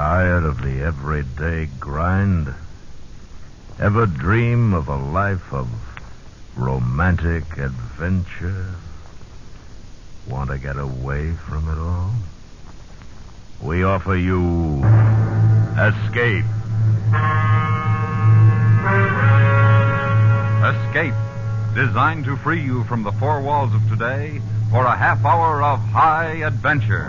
Tired of the everyday grind? Ever dream of a life of romantic adventure? Want to get away from it all? We offer you Escape. Escape, designed to free you from the four walls of today for a half hour of high adventure.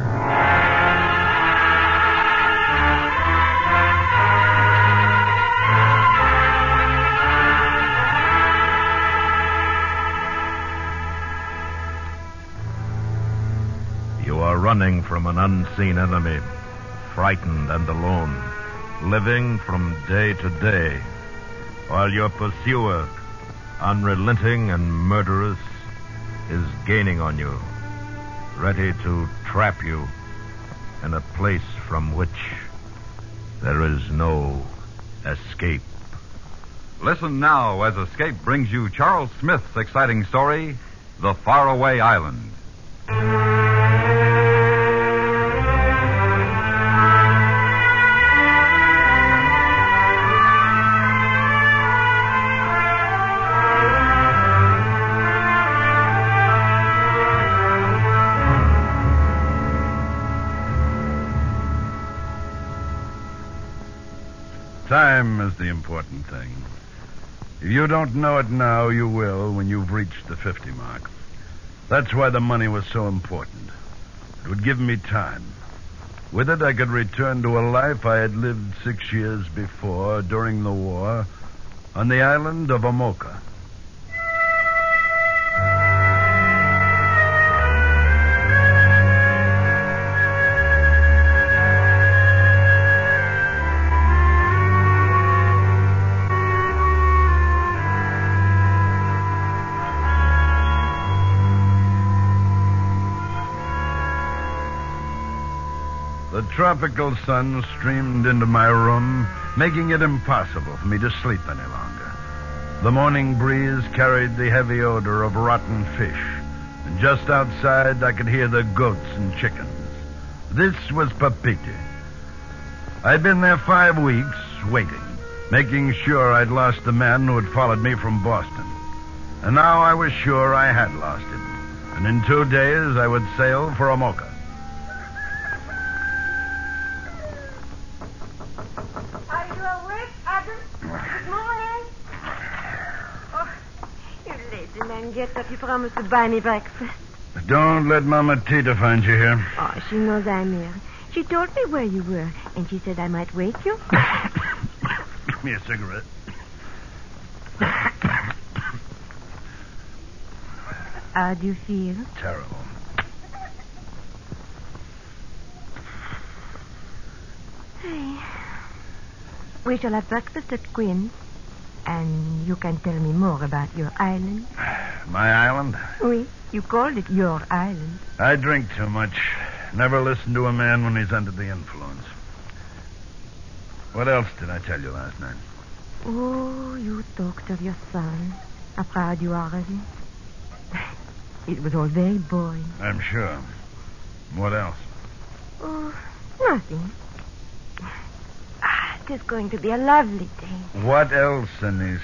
You are running from an unseen enemy, frightened and alone, living from day to day, while your pursuer, unrelenting and murderous, is gaining on you, ready to trap you in a place from which there is no escape. Listen now as Escape brings you Charles Smith's exciting story, The Faraway Island. Time is the important thing. If you don't know it now, you will when you've reached the 50 mark. That's why the money was so important. It would give me time. With it, I could return to a life I had lived 6 years before, during the war, on the island of Amoka. The tropical sun streamed into my room, making it impossible for me to sleep any longer. The morning breeze carried the heavy odor of rotten fish, and just outside I could hear the goats and chickens. This was Papeete. I'd been there 5 weeks, waiting, making sure I'd lost the man who had followed me from Boston. And now I was sure I had lost him, and in 2 days I would sail for Amoka. Get up. You promised to buy me breakfast. Don't let Mama Tita find you here. Oh, she knows I'm here. She told me where you were, and she said I might wake you. Give me a cigarette. How do you feel? Terrible. Hey. We shall have breakfast at Quinn's, and you can tell me more about your island. My island? Oui, you called it your island. I drink too much. Never listen to a man when he's under the influence. What else did I tell you last night? Oh, you talked of your son. How proud you are of him. It was all very boring. I'm sure. What else? Oh, nothing. It is going to be a lovely day. What else, Anise?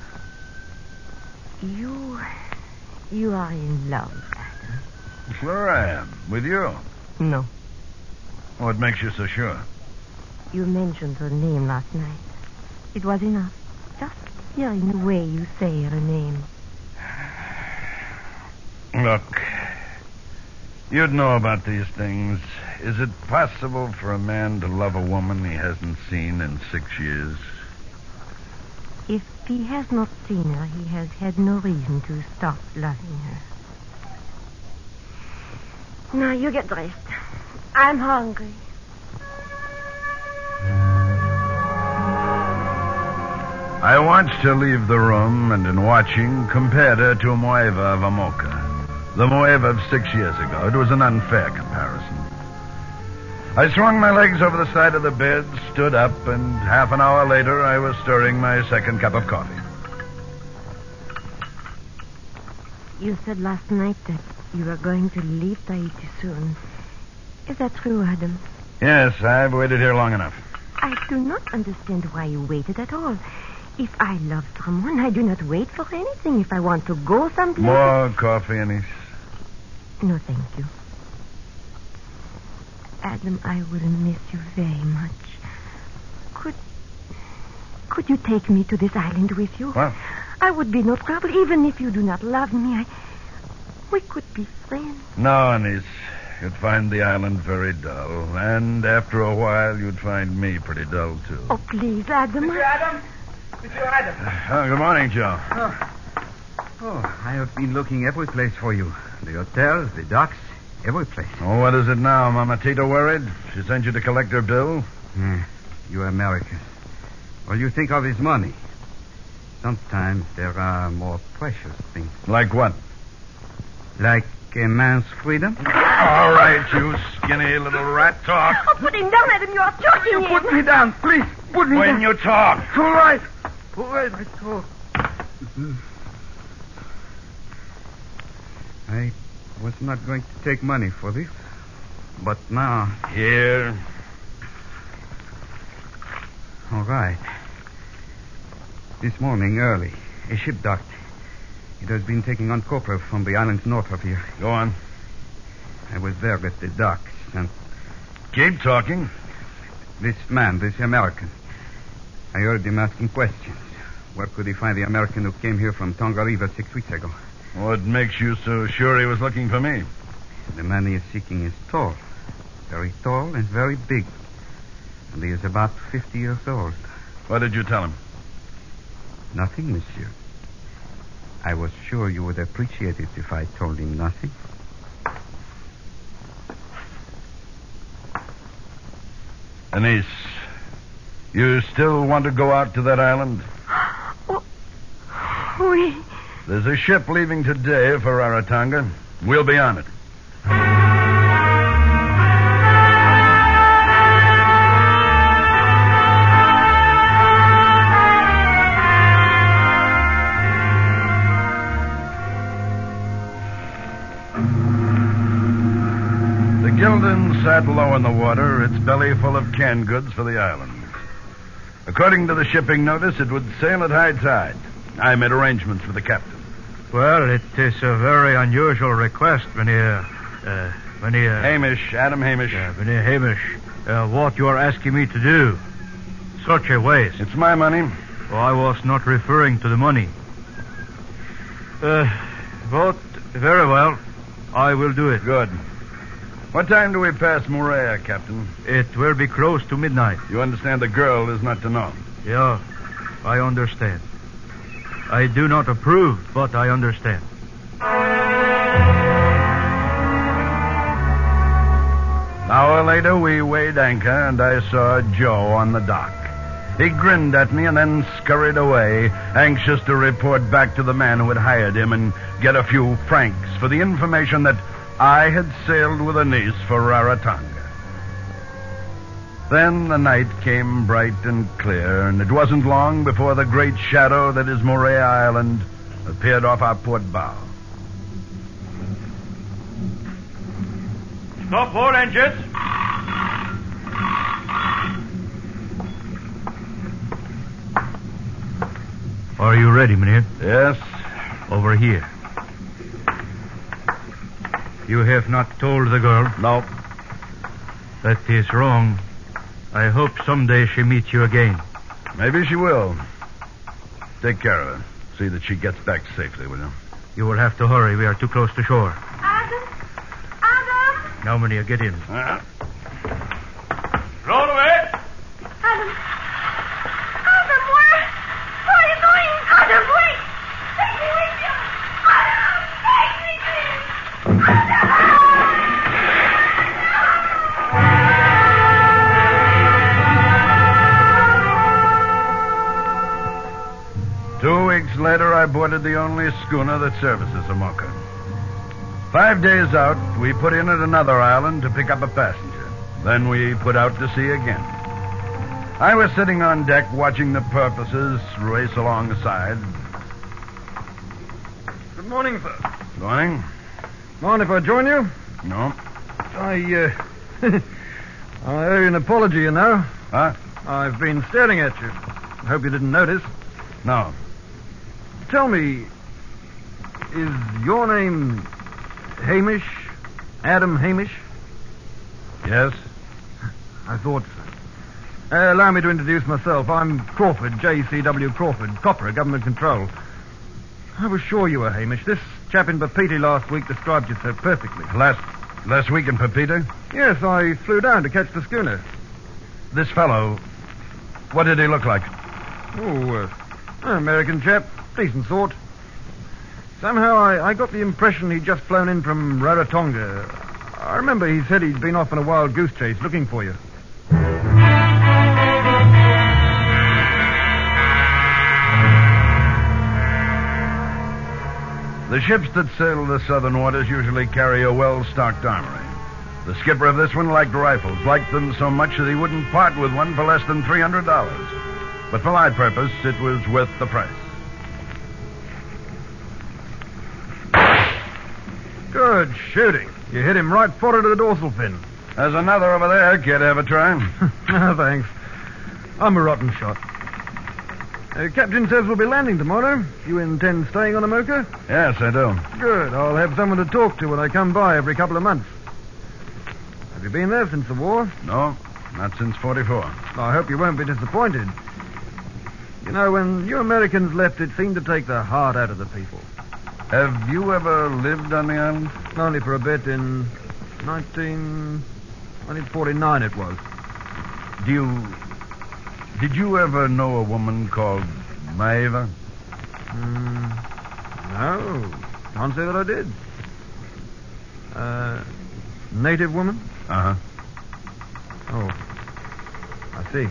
You are in love, Adam. Sure I am. With you. No. What makes you so sure? You mentioned her name last night. It was enough. Just hearing the way you say her name. Look, you'd know about these things. Is it possible for a man to love a woman he hasn't seen in 6 years? If he has not seen her, he has had no reason to stop loving her. Now, you get dressed. I'm hungry. I watched her leave the room, and in watching, compared her to Moeva of Amoka. The Moeva of 6 years ago. It was an unfair comparison. I swung my legs over the side of the bed, stood up, and half an hour later I was stirring my second cup of coffee. You said last night that you were going to leave Tahiti soon. Is that true, Adam? Yes, I've waited here long enough. I do not understand why you waited at all. If I love someone, I do not wait for anything. If I want to go someplace... More coffee, Anise. No, thank you. Adam, I will miss you very much. Could you take me to this island with you? What? I would be no trouble, even if you do not love me. We could be friends. No, Anise. You'd find the island very dull. And after a while, you'd find me pretty dull, too. Oh, please, Adam. Mr. Adam? Mr. Adam. Good morning, Joe. Oh, I have been looking every place for you. The hotel, the docks, every place. Oh, what is it now? Mama Tita worried? She sent you to collect her bill? You Americans. All you think of is money. Sometimes there are more precious things. Like what? Like a man's freedom. All right, you skinny little rat. Talk. Oh, put him down, Adam. You are choking him. Put me down, please. Put me down. When you talk. All right. All right, I talk. I was not going to take money for this. But now... Here. All right. This morning, early, a ship docked. It has been taking on copper from the islands north of here. Go on. I was there at the docks, and Keep talking. this man, this American, I heard him asking questions. Where could he find the American who came here from Tongariro 6 weeks ago? What makes you so sure he was looking for me? The man he is seeking is tall. Very tall and very big. And he is about 50 years old. What did you tell him? Nothing, monsieur. I was sure you would appreciate it if I told him nothing. Anise, you still want to go out to that island? Oui. There's a ship leaving today for Rarotonga. We'll be on it. The Gildan sat low in the water, its belly full of canned goods for the island. According to the shipping notice, it would sail at high tide. I made arrangements with the captain. Well, it is a very unusual request, Mynheer Hamish, Adam Hamish. Mynheer Hamish. What you are asking me to do. Such a waste. It's my money. Oh, I was not referring to the money. But very well. I will do it. Good. What time do we pass Moorea, Captain? It will be close to midnight. You understand the girl is not to know. Yeah, I understand. I do not approve, but I understand. An hour later, we weighed anchor, and I saw Joe on the dock. He grinned at me and then scurried away, anxious to report back to the man who had hired him and get a few francs for the information that I had sailed with Anise for Rarotonga. Then the night came bright and clear, and it wasn't long before the great shadow that is Moorea Island appeared off our port bow. Stop all engines. Are you ready, Mynheer? Yes? Over here. You have not told the girl? No. That is wrong. I hope someday she meets you again. Maybe she will. Take care of her. See that she gets back safely, will you? You will have to hurry. We are too close to shore. Adam? Adam? Now, Mynheer, get in. Roll away! Adam! Adam, where are you going? Adam, wait! Take me with you! Adam, take me, please! Adam! 2 weeks later, I boarded the only schooner that services Amoka. 5 days out, we put in at another island to pick up a passenger. Then we put out to sea again. I was sitting on deck watching the Purposes race alongside. Good morning, sir. Morning? Mind if I join you? No. I I owe you an apology, you know. Huh? I've been staring at you. I hope you didn't notice. No. Tell me, is your name Hamish? Adam Hamish? Yes? I thought so. Allow me to introduce myself. I'm Crawford, J.C.W. Crawford, Copper, Government Control. I was sure you were Hamish. This chap in Papeete last week described you so perfectly. Last week in Papeete? Yes, I flew down to catch the schooner. This fellow, what did he look like? Oh, an American chap. Decent sort. Somehow I got the impression he'd just flown in from Rarotonga. I remember he said he'd been off on a wild goose chase looking for you. The ships that sail the southern waters usually carry a well-stocked armory. The skipper of this one liked rifles, liked them so much that he wouldn't part with one for less than $300. But for my purpose, it was worth the price. Good shooting. You hit him right forward to the dorsal fin. There's another over there. Care to have a try? No, thanks. I'm a rotten shot. Captain says we'll be landing tomorrow. You intend staying on Amoka? Yes, I do. Good. I'll have someone to talk to when I come by every couple of months. Have you been there since the war? No, not since 44. I hope you won't be disappointed. You know, when you Americans left, it seemed to take the heart out of the people. Have you ever lived on the island? Only for a bit in 1949 it was. Did you ever know a woman called Maeva? No. Can't say that I did. Native woman? Uh-huh. Oh. I see.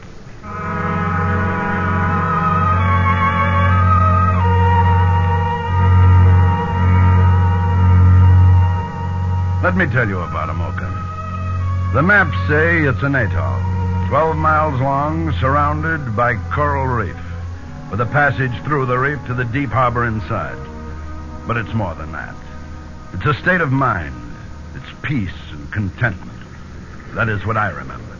Let me tell you about Amoka. The maps say it's an atoll, 12 miles long, surrounded by coral reef, with a passage through the reef to the deep harbor inside. But it's more than that. It's a state of mind. It's peace and contentment. That is what I remembered.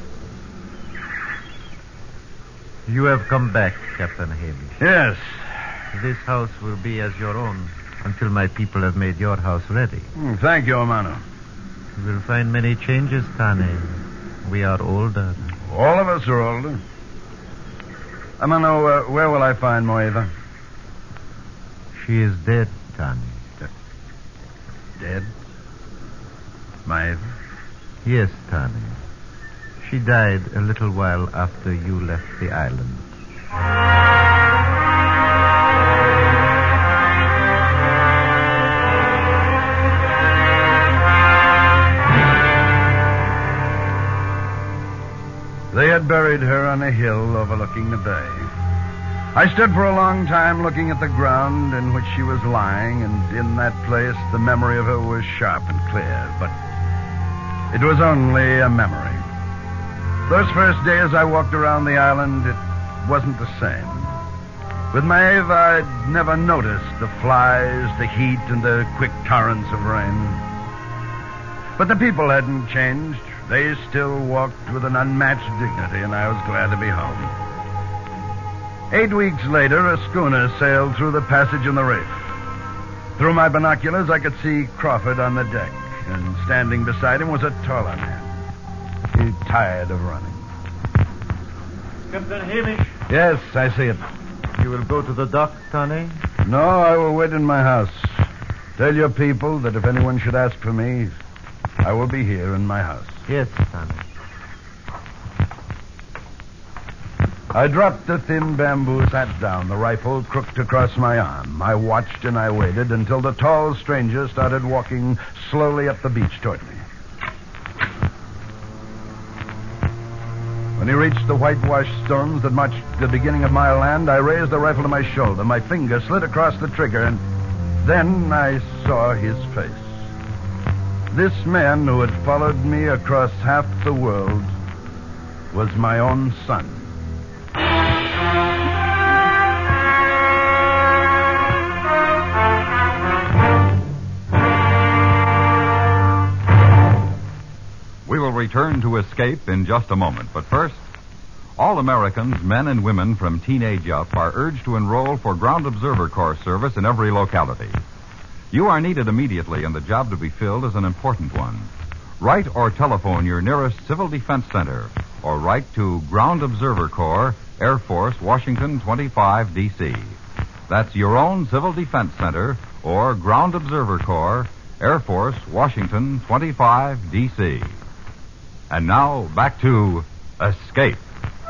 You have come back, Captain Hamish. Yes. This house will be as your own until my people have made your house ready. Thank you, Amano. You will find many changes, Tane. We are older. All of us are older. Amano, where will I find Moeva? She is dead, Tane. Dead? Maeva? Yes, Tane. She died a little while after you left the island. They had buried her on a hill overlooking the bay. I stood for a long time looking at the ground in which she was lying, and in that place the memory of her was sharp and clear, but it was only a memory. Those first days I walked around the island, it wasn't the same. With Maeva, I'd never noticed the flies, the heat, and the quick torrents of rain. But the people hadn't changed. They still walked with an unmatched dignity, and I was glad to be home. 8 weeks later, a schooner sailed through the passage in the reef. Through my binoculars, I could see Crawford on the deck, and standing beside him was a taller man. He tired of running. Captain Hamish. Yes, I see it. You will go to the dock, Tane? No, I will wait in my house. Tell your people that if anyone should ask for me, I will be here in my house. Yes, Tane. I dropped the thin bamboo, sat down, the rifle crooked across my arm. I watched and I waited until the tall stranger started walking slowly up the beach toward me. When he reached the whitewashed stones that marked the beginning of my land, I raised the rifle to my shoulder. My finger slid across the trigger, and then I saw his face. This man who had followed me across half the world was my own son. We will return to Escape in just a moment. But first, all Americans, men and women from teenage up, are urged to enroll for Ground Observer Corps service in every locality. You are needed immediately, and the job to be filled is an important one. Write or telephone your nearest Civil Defense Center, or write to Ground Observer Corps, Air Force, Washington 25, D.C. That's your own Civil Defense Center, or Ground Observer Corps, Air Force, Washington 25, D.C. And now, back to Escape.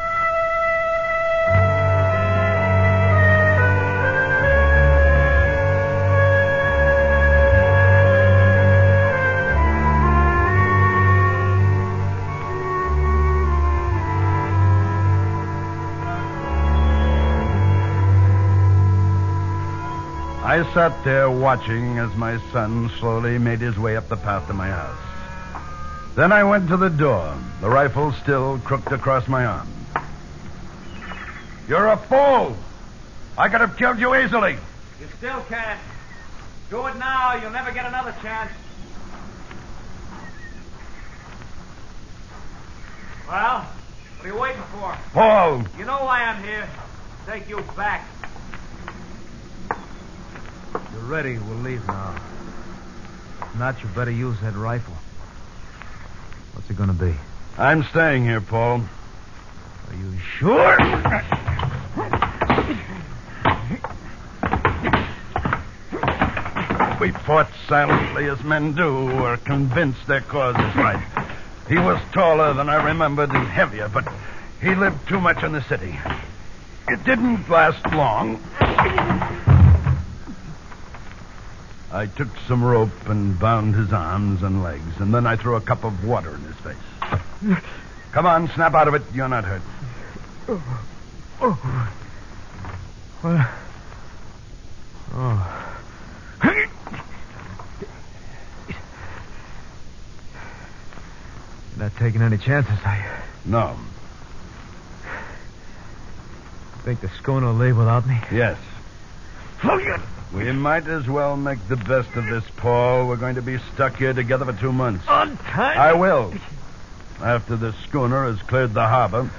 I sat there watching as my son slowly made his way up the path to my house. Then I went to the door, the rifle still crooked across my arm. You're a fool! I could have killed you easily. You still can. Do it now. You'll never get another chance. Well, what are you waiting for? Paul! You know why I'm here. Take you back. You're ready. We'll leave now. If not, you better use that rifle. What's it going to be? I'm staying here, Paul. Are you sure? We fought silently as men do who are convinced their cause is right. He was taller than I remembered and heavier, but he lived too much in the city. It didn't last long. I took some rope and bound his arms and legs, and then I threw a cup of water in his face. Come on, snap out of it. You're not hurt. Well, oh. You're not taking any chances, are you? No. Think the schooner will leave without me? Yes. We might as well make the best of this, Paul. We're going to be stuck here together for 2 months. On time? I will. After the schooner has cleared the harbor.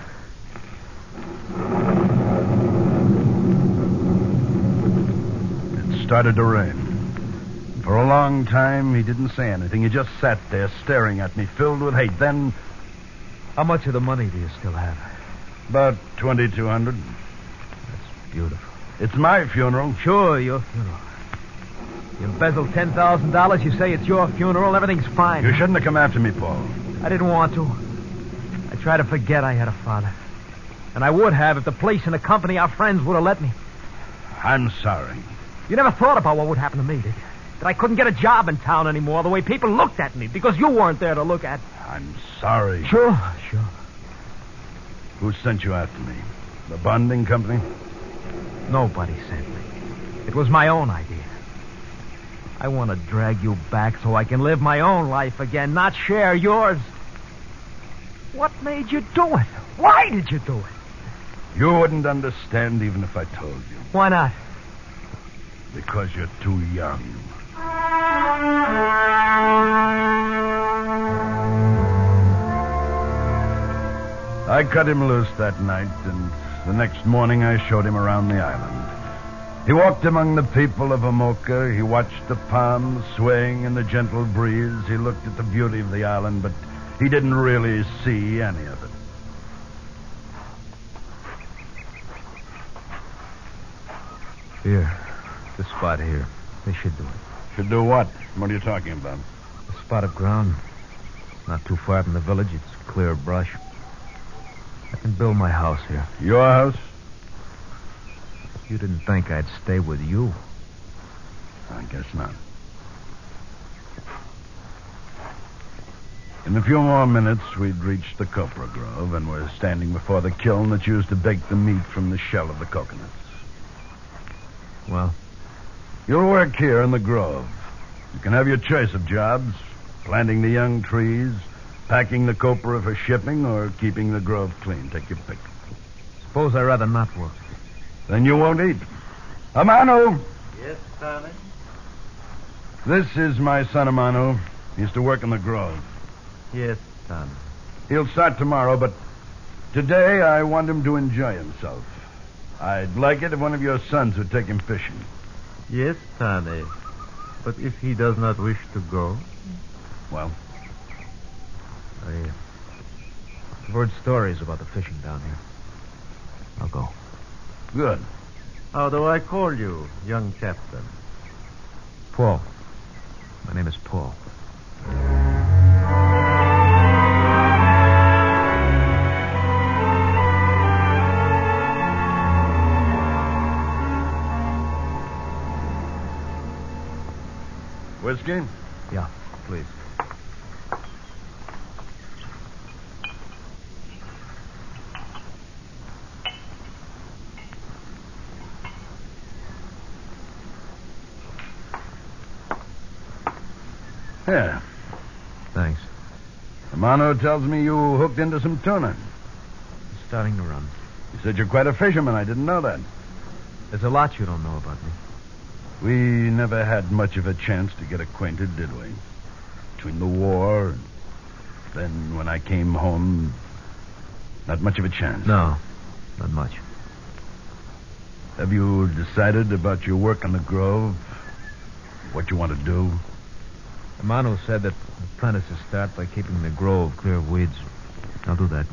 It started to rain. For a long time, he didn't say anything. He just sat there staring at me, filled with hate. Then... How much of the money do you still have? About $2,200. That's beautiful. It's my funeral. Sure, your funeral. You embezzled $10,000. You say it's your funeral. Everything's fine. You shouldn't have come after me, Paul. I didn't want to. I tried to forget I had a father. And I would have if the police and the company, our friends, would have let me. I'm sorry. You never thought about what would happen to me, did you? That I couldn't get a job in town anymore the way people looked at me because you weren't there to look at. I'm sorry. Sure. Who sent you after me? The bonding company? Nobody sent me. It was my own idea. I want to drag you back so I can live my own life again, not share yours. What made you do it? Why did you do it? You wouldn't understand even if I told you. Why not? Because you're too young. I cut him loose that night, and the next morning I showed him around the island. He walked among the people of Amoka. He watched the palms swaying in the gentle breeze. He looked at the beauty of the island, but he didn't really see any of it. Here. This spot here. They should do it. Should do what? What are you talking about? A spot of ground. Not too far from the village. It's clear of brush. I can build my house here. Your house? You didn't think I'd stay with you. I guess not. In a few more minutes, we'd reached the copra grove, and we're standing before the kiln that's used to bake the meat from the shell of the coconuts. Well? You'll work here in the grove. You can have your choice of jobs. Planting the young trees, packing the copra for shipping, or keeping the grove clean. Take your pick. Suppose I'd rather not work. Then you won't eat. Amano! Yes, darling? This is my son, Amano. He used to work in the grove. Yes. Tan. He'll start tomorrow, but today I want him to enjoy himself. I'd like it if one of your sons would take him fishing. Yes, Tane. But if he does not wish to go, Well, I've heard stories about the fishing down here. I'll go. good. how do I call you, young captain? Paul. My name is Paul. Whiskey? Yeah, please. Here. Thanks. Amano tells me you hooked into some tuna. It's starting to run. You said you're quite a fisherman. I didn't know that. There's a lot you don't know about me. We never had much of a chance to get acquainted, did we? Between the war and then when I came home, not much of a chance. No, not much. Have you decided about your work on the Grove? What you want to do? Amano said that apprentices start by keeping the grove clear of weeds. I'll do that.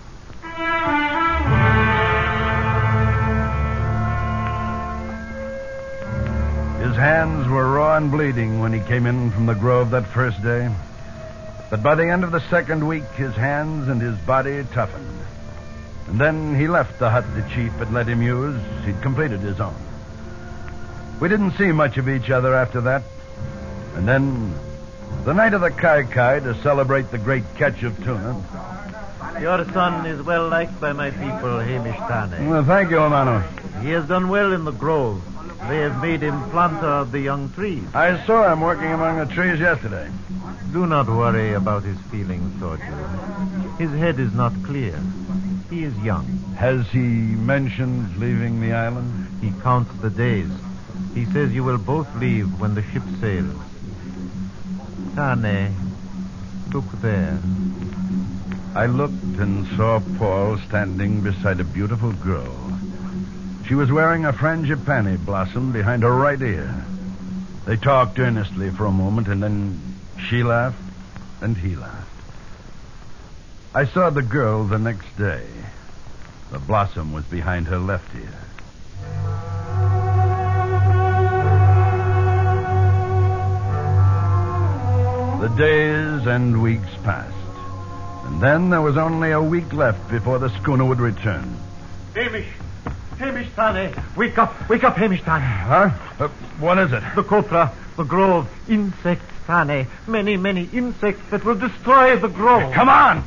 His hands were raw and bleeding when he came in from the Grove that first day. But by the end of the second week, his hands and his body toughened. And then he left the hut the chief had let him use. He'd completed his own. We didn't see much of each other after that. And then, the night of the Kai Kai, to celebrate the great catch of tuna. Your son is well liked by my people, Hamish Tane. Well, thank you, Amano. He has done well in the grove. They have made him planter of the young trees. I saw him working among the trees yesterday. Do not worry about his feelings toward you. His head is not clear. He is young. Has he mentioned leaving the island? He counts the days. He says you will both leave when the ship sails. Tane, look there. I looked and saw Paul standing beside a beautiful girl. She was wearing a frangipani blossom behind her right ear. They talked earnestly for a moment, and then she laughed and he laughed. I saw the girl the next day. The blossom was behind her left ear. The days and weeks passed. And then there was only a week left before the schooner would return. Hamish! Hamish Tane! Wake up, Hamish Tane! Huh? What is it? The copra, the grove, insects, Tane. Many, many insects that will destroy the grove. Come on!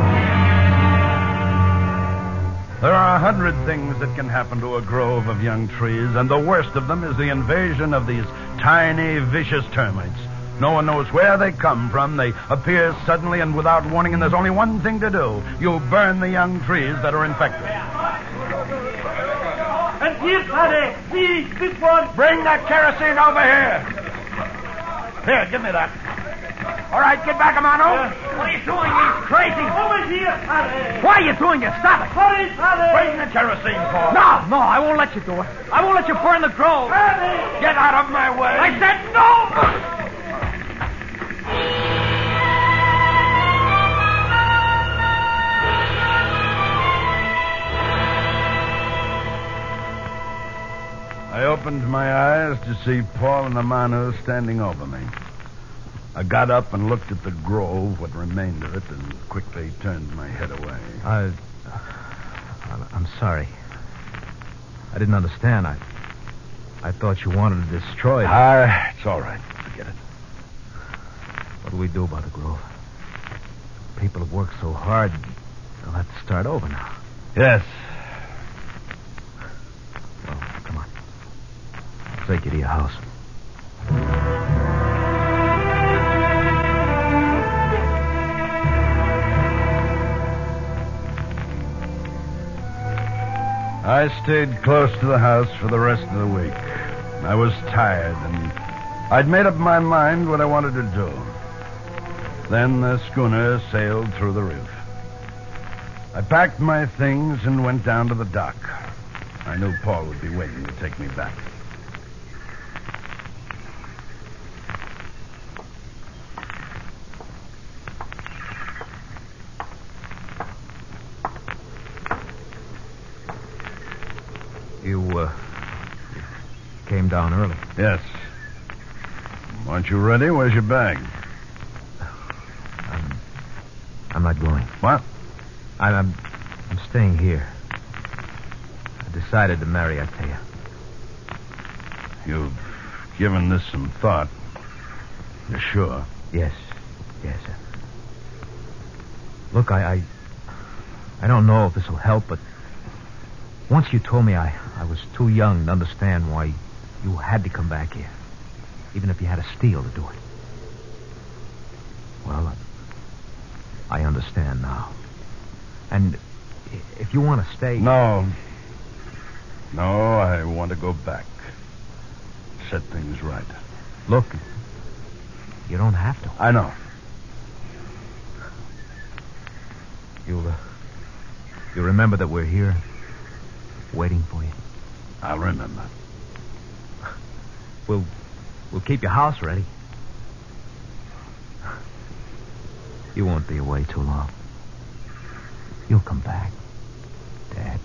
There are 100 things that can happen to a grove of young trees, and the worst of them is the invasion of these tiny, vicious termites. No one knows where they come from. They appear suddenly and without warning, and there's only one thing to do. You burn the young trees that are infected. And here, Tane, see, this one. Bring that kerosene over here. Here, give me that. All right, get back, Amano. What are you doing? He's crazy. Over here, Tane. Why are you doing it? Stop it. Hurry, Tane. Bring the kerosene, Paul. No, I won't let you do it. I won't let you burn the grove. Tane. Get out of my way. I said no! I opened my eyes to see Paul and Amano standing over me. I got up and looked at the grove, what remained of it, and quickly turned my head away. I'm sorry. I didn't understand. I thought you wanted to destroy it. It's all right. Forget it. What do we do about the grove? People have worked so hard, they'll have to start over now. Yes. Well, come on. I'll take you to your house. I stayed close to the house for the rest of the week. I was tired, and I'd made up my mind what I wanted to do. Then the schooner sailed through the reef. I packed my things and went down to the dock. I knew Paul would be waiting to take me back. You came down early. Yes. Aren't you ready? Where's your bag? I'm not going. What? I'm staying here. I decided to marry Atea. You've given this some thought. You're sure? Yes, sir. Look, I don't know if this will help, but once you told me I was too young to understand why you had to come back here, even if you had to steal to do it. Well, I understand now. And if you want to stay... No, I want to go back. Set things right. Look, you don't have to. I know. You remember that we're here, waiting for you? I'll remember. We'll keep your house ready. You won't be away too long. You'll come back, Dad.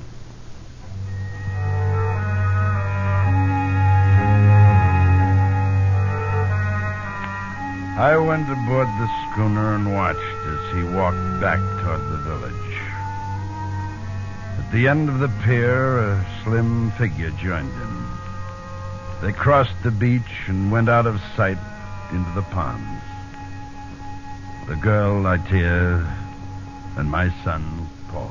I went aboard the schooner and watched as he walked back toward the village. At the end of the pier, a slim figure joined him. They crossed the beach and went out of sight into the ponds. The girl, Atea, and my son, Paul.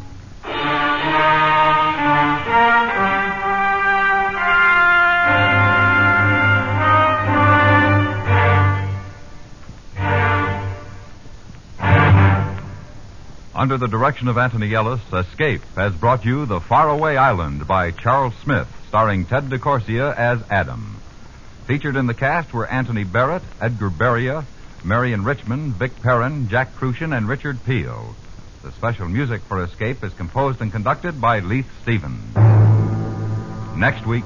Under the direction of Anthony Ellis, Escape has brought you The Faraway Island by Charles Smith, starring Ted DeCorsia as Adam. Featured in the cast were Anthony Barrett, Edgar Beria, Marion Richmond, Vic Perrin, Jack Crucian, and Richard Peel. The special music for Escape is composed and conducted by Leith Stevens. Next week...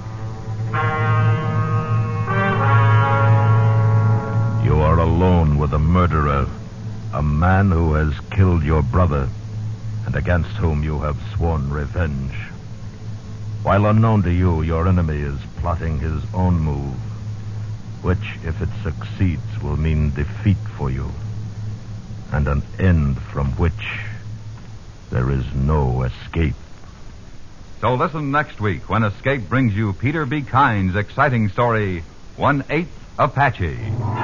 You are alone with a murderer, a man who has killed your brother, and against whom you have sworn revenge. While unknown to you, your enemy is plotting his own move, which, if it succeeds, will mean defeat for you, and an end from which there is no escape. So listen next week when Escape brings you Peter B. Kyne's exciting story, 1/8 Apache.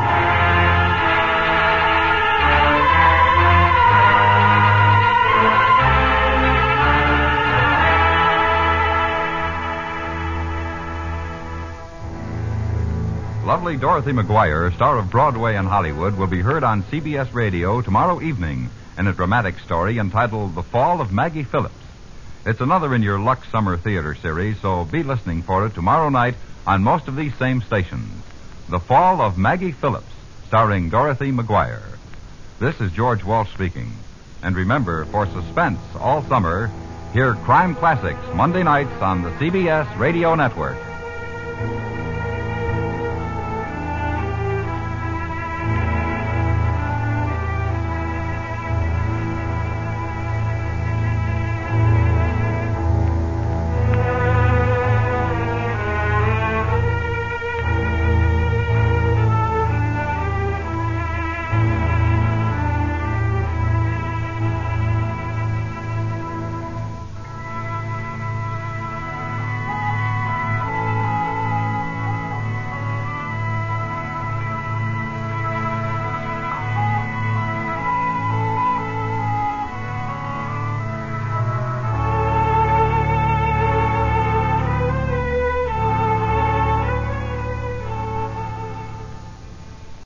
Lovely Dorothy McGuire, star of Broadway and Hollywood, will be heard on CBS Radio tomorrow evening in a dramatic story entitled The Fall of Maggie Phillips. It's another in your Lux Summer Theater series, so be listening for it tomorrow night on most of these same stations. The Fall of Maggie Phillips, starring Dorothy McGuire. This is George Walsh speaking. And remember, for suspense all summer, hear Crime Classics Monday nights on the CBS Radio Network.